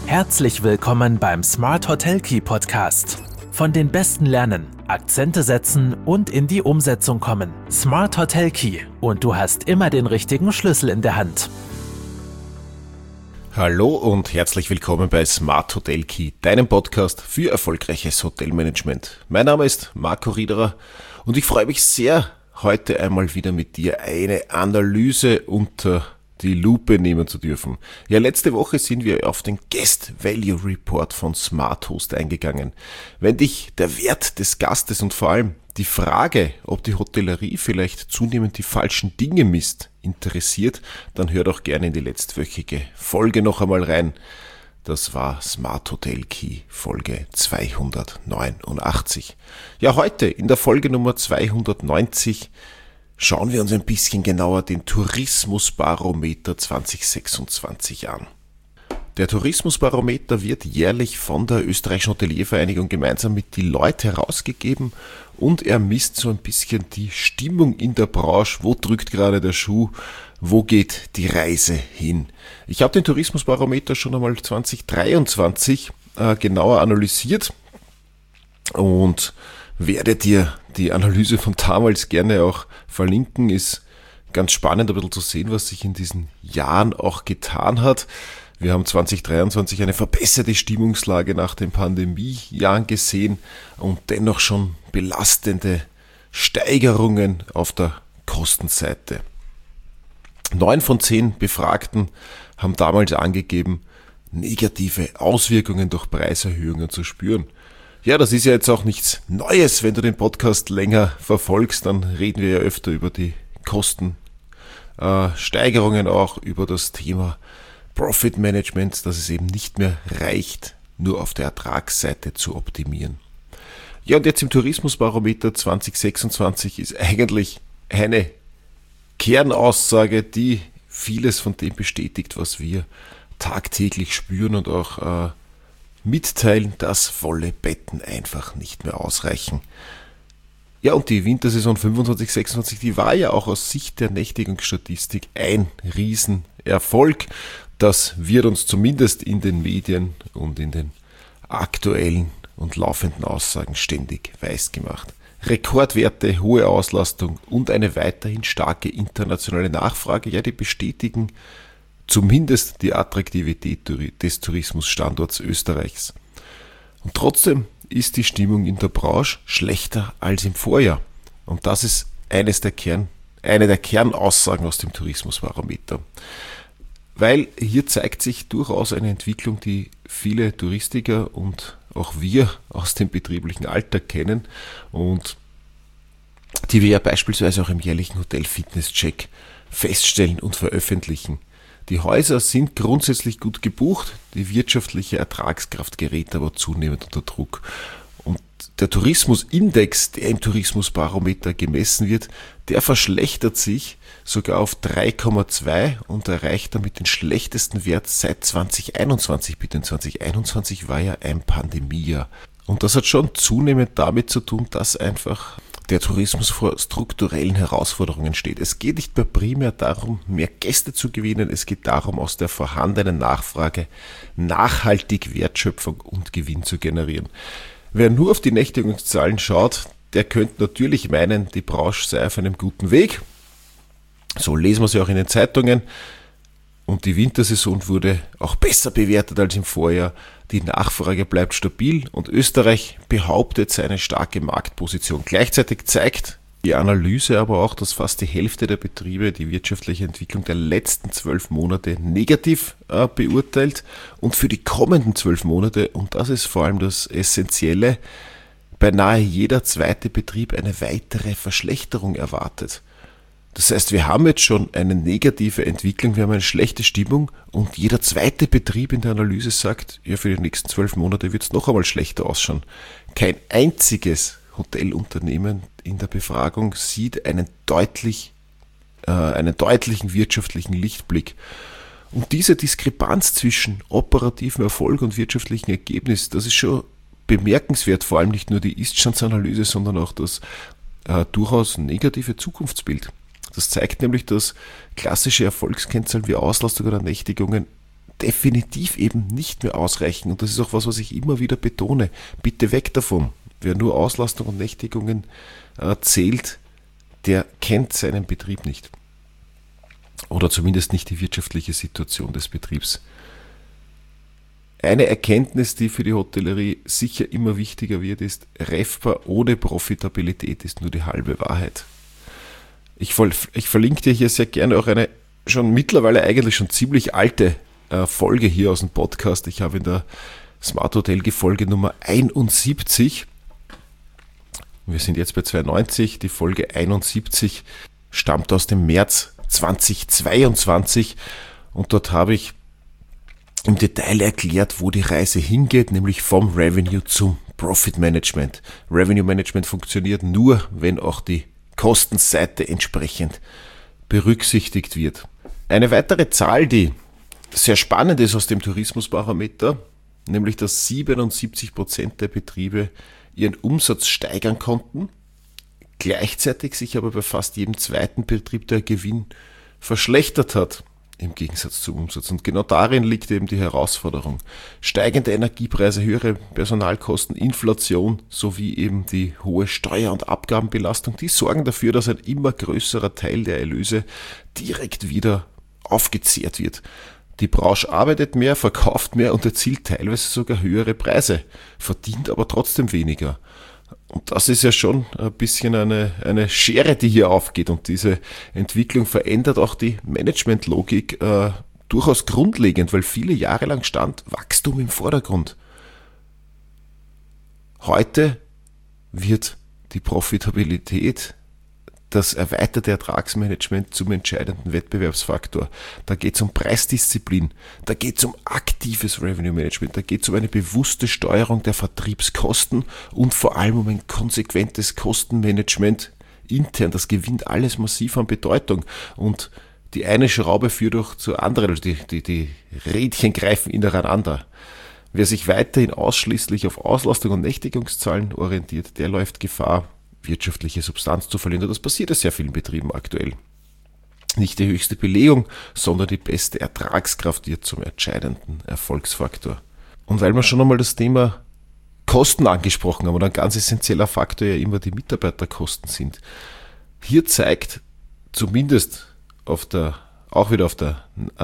Herzlich willkommen beim Smart Hotel Key Podcast. Von den Besten lernen, Akzente setzen und in die Umsetzung kommen. Smart Hotel Key und du hast immer den richtigen Schlüssel in der Hand. Hallo und herzlich willkommen bei Smart Hotel Key, deinem Podcast für erfolgreiches Hotelmanagement. Mein Name ist Marco Riederer und ich freue mich sehr, heute einmal wieder mit dir eine Analyse unter die Lupe nehmen zu dürfen. Ja, letzte Woche sind wir auf den Guest Value Report von Smart Host eingegangen. Wenn dich der Wert des Gastes und vor allem die Frage, ob die Hotellerie vielleicht zunehmend die falschen Dinge misst, interessiert, dann hör doch gerne in die letztwöchige Folge noch einmal rein. Das war Smart Hotel Key Folge 289. Ja, heute in der Folge Nummer 290 schauen wir uns ein bisschen genauer den Tourismusbarometer 2026 an. Der Tourismusbarometer wird jährlich von der Österreichischen Hoteliervereinigung gemeinsam mit Deloitte herausgegeben und er misst so ein bisschen die Stimmung in der Branche. Wo drückt gerade der Schuh? Wo geht die Reise hin? Ich habe den Tourismusbarometer schon einmal 2023 genauer analysiert und werde dir die Analyse von damals gerne auch verlinken. Ist ganz spannend, ein bisschen zu sehen, was sich in diesen Jahren auch getan hat. Wir haben 2023 eine verbesserte Stimmungslage nach den Pandemiejahren gesehen und dennoch schon belastende Steigerungen auf der Kostenseite. 9 von 10 Befragten haben damals angegeben, negative Auswirkungen durch Preiserhöhungen zu spüren. Ja, das ist ja jetzt auch nichts Neues. Wenn du den Podcast länger verfolgst, dann reden wir ja öfter über die Kostensteigerungen, auch über das Thema Profit Management, dass es eben nicht mehr reicht, nur auf der Ertragsseite zu optimieren. Ja, und jetzt im Tourismusbarometer 2026 ist eigentlich eine Kernaussage, die vieles von dem bestätigt, was wir tagtäglich spüren und auch mitteilen, dass volle Betten einfach nicht mehr ausreichen. Ja, und die Wintersaison 25/26, die war ja auch aus Sicht der Nächtigungsstatistik ein Riesenerfolg. Das wird uns zumindest in den Medien und in den aktuellen und laufenden Aussagen ständig weiß gemacht. Rekordwerte, hohe Auslastung und eine weiterhin starke internationale Nachfrage, ja, die bestätigen zumindest die Attraktivität des Tourismusstandorts Österreichs. Und trotzdem ist die Stimmung in der Branche schlechter als im Vorjahr. Und das ist eine der Kernaussagen aus dem Tourismusbarometer. Weil hier zeigt sich durchaus eine Entwicklung, die viele Touristiker und auch wir aus dem betrieblichen Alltag kennen und die wir ja beispielsweise auch im jährlichen Hotel-Fitness-Check feststellen und veröffentlichen. Die Häuser sind grundsätzlich gut gebucht, die wirtschaftliche Ertragskraft gerät aber zunehmend unter Druck. Und der Tourismusindex, der im Tourismusbarometer gemessen wird, der verschlechtert sich sogar auf 3,2 und erreicht damit den schlechtesten Wert seit 2021. Bitte, 2021 war ja ein Pandemiejahr. Und das hat schon zunehmend damit zu tun, dass einfach der Tourismus vor strukturellen Herausforderungen steht. Es geht nicht mehr primär darum, mehr Gäste zu gewinnen, es geht darum, aus der vorhandenen Nachfrage nachhaltig Wertschöpfung und Gewinn zu generieren. Wer nur auf die Nächtigungszahlen schaut, der könnte natürlich meinen, die Branche sei auf einem guten Weg. So lesen wir sie auch in den Zeitungen. Und die Wintersaison wurde auch besser bewertet als im Vorjahr. Die Nachfrage bleibt stabil und Österreich behauptet seine starke Marktposition. Gleichzeitig zeigt die Analyse aber auch, dass fast die Hälfte der Betriebe die wirtschaftliche Entwicklung der letzten 12 Monate negativ beurteilt und für die kommenden 12 Monate, und das ist vor allem das Essentielle, beinahe jeder zweite Betrieb eine weitere Verschlechterung erwartet. Das heißt, wir haben jetzt schon eine negative Entwicklung, wir haben eine schlechte Stimmung und jeder zweite Betrieb in der Analyse sagt, ja, für die nächsten 12 Monate wird es noch einmal schlechter ausschauen. Kein einziges Hotelunternehmen in der Befragung sieht einen deutlichen wirtschaftlichen Lichtblick. Und diese Diskrepanz zwischen operativem Erfolg und wirtschaftlichem Ergebnis, das ist schon bemerkenswert, vor allem nicht nur die Ist-Standsanalyse, sondern auch das durchaus negative Zukunftsbild. Das zeigt nämlich, dass klassische Erfolgskennzahlen wie Auslastung oder Nächtigungen definitiv eben nicht mehr ausreichen. Und das ist auch was ich immer wieder betone. Bitte weg davon. Wer nur Auslastung und Nächtigungen zählt, der kennt seinen Betrieb nicht. Oder zumindest nicht die wirtschaftliche Situation des Betriebs. Eine Erkenntnis, die für die Hotellerie sicher immer wichtiger wird, ist, RevPAR ohne Profitabilität ist nur die halbe Wahrheit. Ich verlinke dir hier sehr gerne auch eine mittlerweile eigentlich schon ziemlich alte Folge hier aus dem Podcast. Ich habe in der Smart Hotelkey Folge Nummer 71, wir sind jetzt bei 92, die Folge 71 stammt aus dem März 2022 und dort habe ich im Detail erklärt, wo die Reise hingeht, nämlich vom Revenue zum Profit Management. Revenue Management funktioniert nur, wenn auch die Kostenseite entsprechend berücksichtigt wird. Eine weitere Zahl, die sehr spannend ist aus dem Tourismusbarometer, nämlich dass 77% der Betriebe ihren Umsatz steigern konnten, gleichzeitig sich aber bei fast jedem zweiten Betrieb der Gewinn verschlechtert hat, im Gegensatz zum Umsatz. Und genau darin liegt eben die Herausforderung. Steigende Energiepreise, höhere Personalkosten, Inflation sowie eben die hohe Steuer- und Abgabenbelastung, die sorgen dafür, dass ein immer größerer Teil der Erlöse direkt wieder aufgezehrt wird. Die Branche arbeitet mehr, verkauft mehr und erzielt teilweise sogar höhere Preise, verdient aber trotzdem weniger. Und das ist ja schon ein bisschen eine Schere, die hier aufgeht. Und diese Entwicklung verändert auch die Managementlogik durchaus grundlegend, weil viele Jahre lang stand Wachstum im Vordergrund. Heute wird die Profitabilität, das erweiterte Ertragsmanagement zum entscheidenden Wettbewerbsfaktor. Da geht es um Preisdisziplin, da geht es um aktives Revenue Management, da geht es um eine bewusste Steuerung der Vertriebskosten und vor allem um ein konsequentes Kostenmanagement intern. Das gewinnt alles massiv an Bedeutung und die eine Schraube führt auch zur anderen, also die Rädchen greifen ineinander. Wer sich weiterhin ausschließlich auf Auslastung und Nächtigungszahlen orientiert, der läuft Gefahr, wirtschaftliche Substanz zu verlieren. Und das passiert ja sehr vielen Betrieben aktuell. Nicht die höchste Belegung, sondern die beste Ertragskraft wird zum entscheidenden Erfolgsfaktor. Und weil wir schon einmal das Thema Kosten angesprochen haben und ein ganz essentieller Faktor ja immer die Mitarbeiterkosten sind, hier zeigt zumindest auch wieder auf der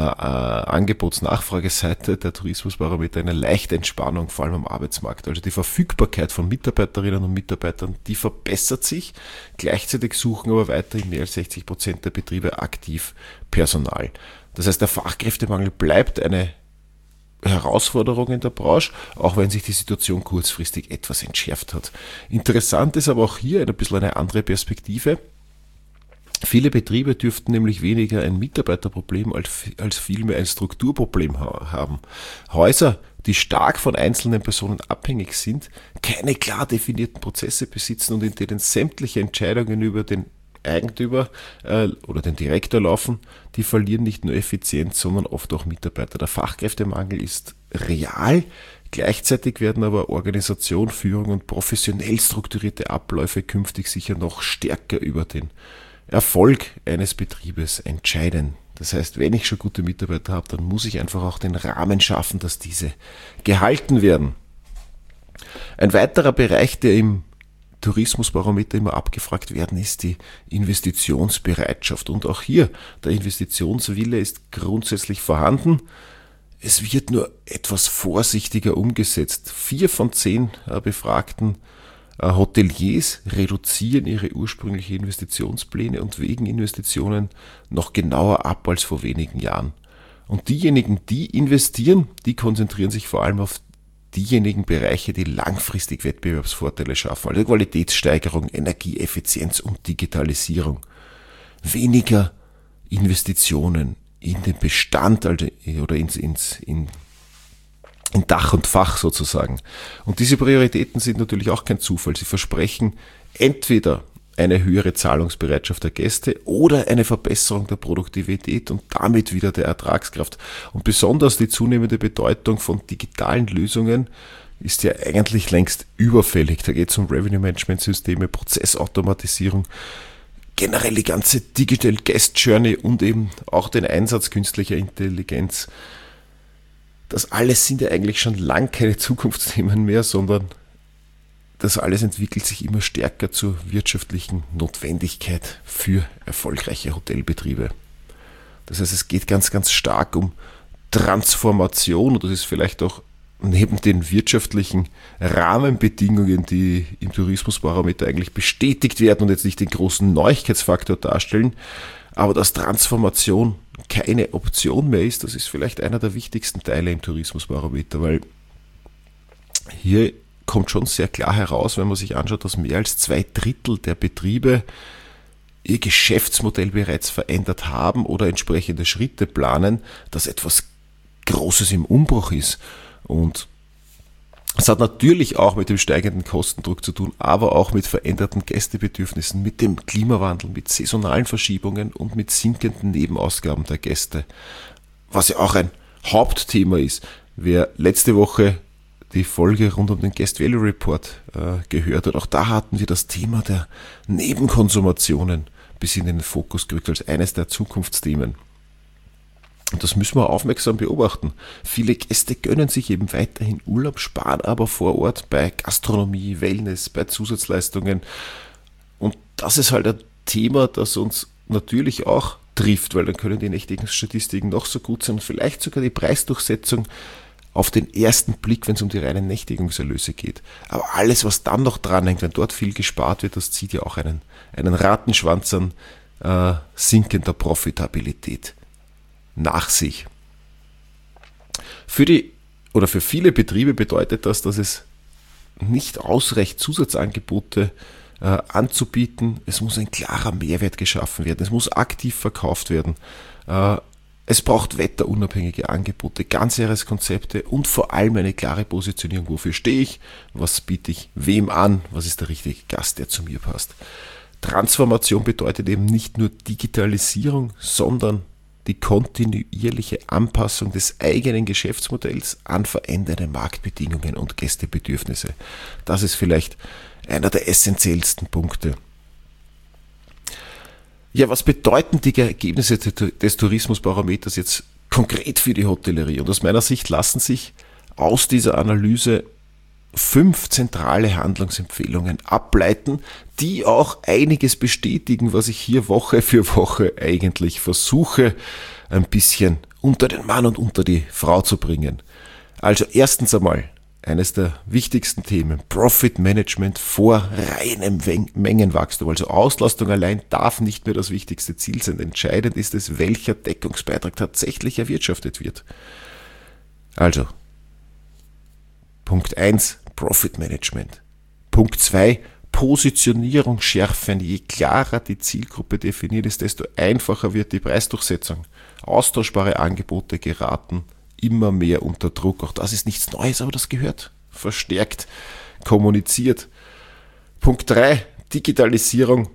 Angebots-Nachfrageseite der Tourismusbarometer eine leichte Entspannung, vor allem am Arbeitsmarkt. Also die Verfügbarkeit von Mitarbeiterinnen und Mitarbeitern, die verbessert sich. Gleichzeitig suchen aber weiterhin mehr als 60% der Betriebe aktiv Personal. Das heißt, der Fachkräftemangel bleibt eine Herausforderung in der Branche, auch wenn sich die Situation kurzfristig etwas entschärft hat. Interessant ist aber auch hier ein bisschen eine andere Perspektive. Viele Betriebe dürften nämlich weniger ein Mitarbeiterproblem als vielmehr ein Strukturproblem haben. Häuser, die stark von einzelnen Personen abhängig sind, keine klar definierten Prozesse besitzen und in denen sämtliche Entscheidungen über den Eigentümer oder den Direktor laufen, die verlieren nicht nur Effizienz, sondern oft auch Mitarbeiter. Der Fachkräftemangel ist real. Gleichzeitig werden aber Organisation, Führung und professionell strukturierte Abläufe künftig sicher noch stärker über den Erfolg eines Betriebes entscheiden. Das heißt, wenn ich schon gute Mitarbeiter habe, dann muss ich einfach auch den Rahmen schaffen, dass diese gehalten werden. Ein weiterer Bereich, der im Tourismusbarometer immer abgefragt werden, ist die Investitionsbereitschaft. Und auch hier, der Investitionswille ist grundsätzlich vorhanden. Es wird nur etwas vorsichtiger umgesetzt. 4 von 10 Befragten Hoteliers reduzieren ihre ursprüngliche Investitionspläne und wägen Investitionen noch genauer ab als vor wenigen Jahren. Und diejenigen, die investieren, die konzentrieren sich vor allem auf diejenigen Bereiche, die langfristig Wettbewerbsvorteile schaffen, also Qualitätssteigerung, Energieeffizienz und Digitalisierung. Weniger Investitionen in den Bestand oder in Dach und Fach sozusagen. Und diese Prioritäten sind natürlich auch kein Zufall. Sie versprechen entweder eine höhere Zahlungsbereitschaft der Gäste oder eine Verbesserung der Produktivität und damit wieder der Ertragskraft. Und besonders die zunehmende Bedeutung von digitalen Lösungen ist ja eigentlich längst überfällig. Da geht es um Revenue-Management-Systeme, Prozessautomatisierung, generell die ganze Digital Guest Journey und eben auch den Einsatz künstlicher Intelligenz. das alles sind ja eigentlich schon lang keine Zukunftsthemen mehr, sondern das alles entwickelt sich immer stärker zur wirtschaftlichen Notwendigkeit für erfolgreiche Hotelbetriebe. Das heißt, es geht ganz, ganz stark um Transformation und das ist vielleicht auch neben den wirtschaftlichen Rahmenbedingungen, die im Tourismusbarometer eigentlich bestätigt werden und jetzt nicht den großen Neuigkeitsfaktor darstellen, aber dass Transformation keine Option mehr ist, das ist vielleicht einer der wichtigsten Teile im Tourismusbarometer, weil hier kommt schon sehr klar heraus, wenn man sich anschaut, dass mehr als 2/3 der Betriebe ihr Geschäftsmodell bereits verändert haben oder entsprechende Schritte planen, dass etwas Großes im Umbruch ist. Und es hat natürlich auch mit dem steigenden Kostendruck zu tun, aber auch mit veränderten Gästebedürfnissen, mit dem Klimawandel, mit saisonalen Verschiebungen und mit sinkenden Nebenausgaben der Gäste. Was ja auch ein Hauptthema ist. Wer letzte Woche die Folge rund um den Guest Value Report gehört hat, auch da hatten wir das Thema der Nebenkonsumationen bis in den Fokus gerückt als eines der Zukunftsthemen. Und das müssen wir aufmerksam beobachten. Viele Gäste gönnen sich eben weiterhin Urlaub, sparen aber vor Ort bei Gastronomie, Wellness, bei Zusatzleistungen. Und das ist halt ein Thema, das uns natürlich auch trifft, weil dann können die nächtigen Statistiken noch so gut sein und vielleicht sogar die Preisdurchsetzung auf den ersten Blick, wenn es um die reinen Nächtigungserlöse geht. Aber alles, was dann noch dranhängt, wenn dort viel gespart wird, das zieht ja auch einen Rattenschwanz an sinkender Profitabilität nach sich. Für viele Betriebe bedeutet das, dass es nicht ausreicht, Zusatzangebote anzubieten. Es muss ein klarer Mehrwert geschaffen werden. Es muss aktiv verkauft werden. Es braucht wetterunabhängige Angebote, Ganzjahreskonzepte und vor allem eine klare Positionierung. Wofür stehe ich? Was biete ich wem an? Was ist der richtige Gast, der zu mir passt? Transformation bedeutet eben nicht nur Digitalisierung, sondern die kontinuierliche Anpassung des eigenen Geschäftsmodells an veränderte Marktbedingungen und Gästebedürfnisse. Das ist vielleicht einer der essentiellsten Punkte. Ja, was bedeuten die Ergebnisse des Tourismusbarometers jetzt konkret für die Hotellerie? Und aus meiner Sicht lassen sich aus dieser Analyse 5 zentrale Handlungsempfehlungen ableiten, die auch einiges bestätigen, was ich hier Woche für Woche eigentlich versuche, ein bisschen unter den Mann und unter die Frau zu bringen. Also erstens einmal, eines der wichtigsten Themen, Profit Management vor reinem Mengenwachstum. Also Auslastung allein darf nicht mehr das wichtigste Ziel sein. Entscheidend ist es, welcher Deckungsbeitrag tatsächlich erwirtschaftet wird. Also, Punkt 1, Profit Management. Punkt 2, Positionierung schärfen. Je klarer die Zielgruppe definiert ist, desto einfacher wird die Preisdurchsetzung. Austauschbare Angebote geraten immer mehr unter Druck. Auch das ist nichts Neues, aber das gehört verstärkt kommuniziert. Punkt 3, Digitalisierung,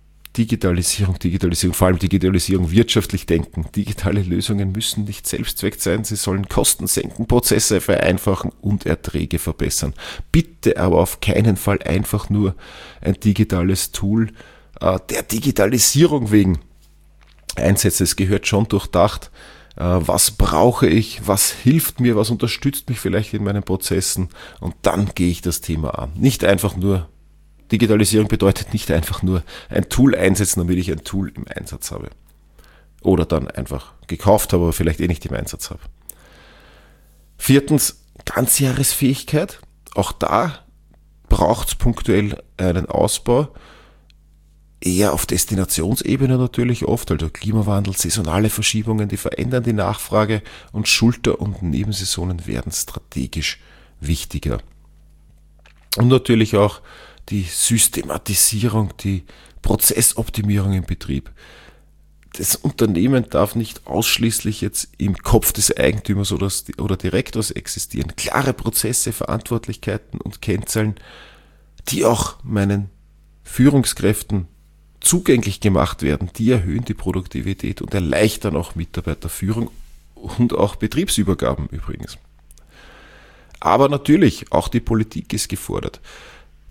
vor allem Digitalisierung wirtschaftlich denken. Digitale Lösungen müssen nicht Selbstzweck sein, sie sollen Kosten senken, Prozesse vereinfachen und Erträge verbessern. Bitte aber auf keinen Fall einfach nur ein digitales Tool der Digitalisierung wegen einsetzen. Es gehört schon durchdacht, was brauche ich, was hilft mir, was unterstützt mich vielleicht in meinen Prozessen und dann gehe ich das Thema an. Digitalisierung bedeutet nicht einfach nur ein Tool einsetzen, damit ich ein Tool im Einsatz habe. Oder dann einfach gekauft habe, aber vielleicht nicht im Einsatz habe. 4, Ganzjahresfähigkeit. Auch da braucht es punktuell einen Ausbau. Eher auf Destinationsebene natürlich oft, also Klimawandel, saisonale Verschiebungen, die verändern die Nachfrage und Schulter- und Nebensaisonen werden strategisch wichtiger. Und natürlich auch die Systematisierung, die Prozessoptimierung im Betrieb. Das Unternehmen darf nicht ausschließlich jetzt im Kopf des Eigentümers oder Direktors existieren. Klare Prozesse, Verantwortlichkeiten und Kennzahlen, die auch meinen Führungskräften zugänglich gemacht werden, die erhöhen die Produktivität und erleichtern auch Mitarbeiterführung und auch Betriebsübergaben übrigens. Aber natürlich, auch die Politik ist gefordert.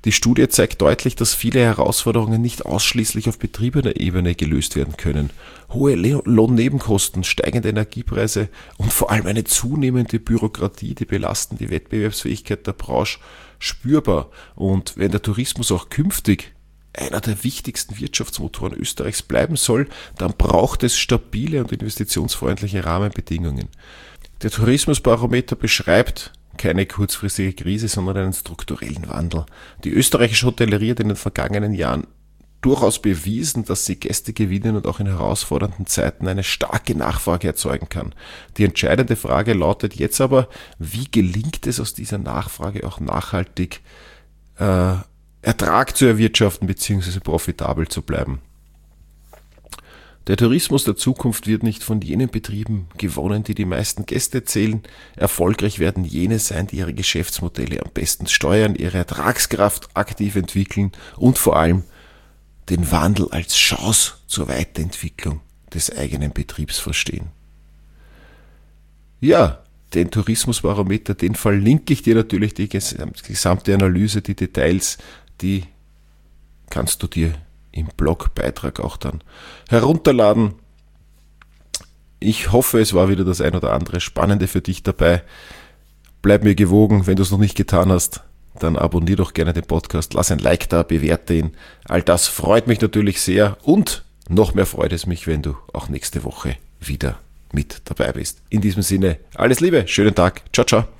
Die Studie zeigt deutlich, dass viele Herausforderungen nicht ausschließlich auf betriebener Ebene gelöst werden können. Hohe Lohnnebenkosten, steigende Energiepreise und vor allem eine zunehmende Bürokratie, die belasten die Wettbewerbsfähigkeit der Branche spürbar. Und wenn der Tourismus auch künftig einer der wichtigsten Wirtschaftsmotoren Österreichs bleiben soll, dann braucht es stabile und investitionsfreundliche Rahmenbedingungen. Der Tourismusbarometer beschreibt keine kurzfristige Krise, sondern einen strukturellen Wandel. Die österreichische Hotellerie hat in den vergangenen Jahren durchaus bewiesen, dass sie Gäste gewinnen und auch in herausfordernden Zeiten eine starke Nachfrage erzeugen kann. Die entscheidende Frage lautet jetzt aber, wie gelingt es aus dieser Nachfrage auch nachhaltig Ertrag zu erwirtschaften bzw. profitabel zu bleiben. Der Tourismus der Zukunft wird nicht von jenen Betrieben gewonnen, die die meisten Gäste zählen. Erfolgreich werden jene sein, die ihre Geschäftsmodelle am besten steuern, ihre Ertragskraft aktiv entwickeln und vor allem den Wandel als Chance zur Weiterentwicklung des eigenen Betriebs verstehen. Ja, den Tourismusbarometer, den verlinke ich dir natürlich, die gesamte Analyse, die Details, die kannst du dir im Blogbeitrag auch dann herunterladen. Ich hoffe, es war wieder das ein oder andere Spannende für dich dabei. Bleib mir gewogen, wenn du es noch nicht getan hast, dann abonniere doch gerne den Podcast, lass ein Like da, bewerte ihn. All das freut mich natürlich sehr und noch mehr freut es mich, wenn du auch nächste Woche wieder mit dabei bist. In diesem Sinne, alles Liebe, schönen Tag, ciao, ciao.